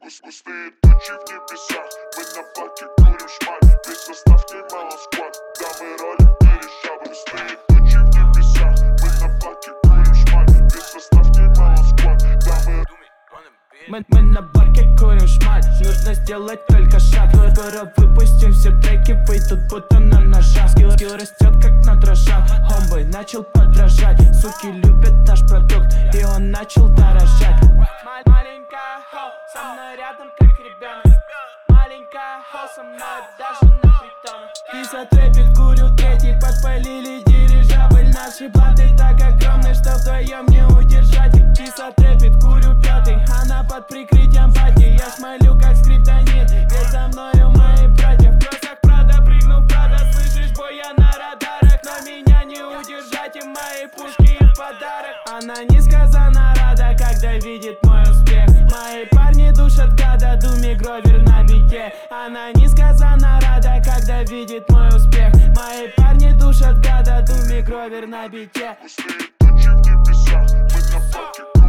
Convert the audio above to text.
Густые тучи в небесах, мы на баке курим шмаль. Весь состав немало сквад, да мы ролим перещап. Густые тучи в небесах, мы на баке курим шмаль. Весь состав немало сквад, да мы на баке курим шмаль. Нужно сделать только шаг. Скоро выпустим все треки, выйдут будто на ножах. Скилл растет как на дрожжах. Homeboy начал подражать. Суки любят наш продукт, и он начал дорожать. Маленькая хоу, со мной рядом как ребенок. Маленькая хоу, со мной даже на притонах. Киса трэпит, курю третий, подпалили дирижабль. Наши бланты так огромны, что вдвоем не удержать. Киса трэпит, курю пятый, она под прикрытием пати. Я смолю как скриптонит, ведь за мною мои братья. В кроссах Прада, прыгнув Прада, слышишь, бой, я на радарах. Но меня не удержать, и мои пушки в подарок. Она несказанно рада, когда видит мой успех. Мои парни душат гада, Думи Гровер на бите. Она несказанно рада, когда видит мой успех. Мои парни душат гада, Думи Гровер на бите. Густые тучи в небесах, мы на баке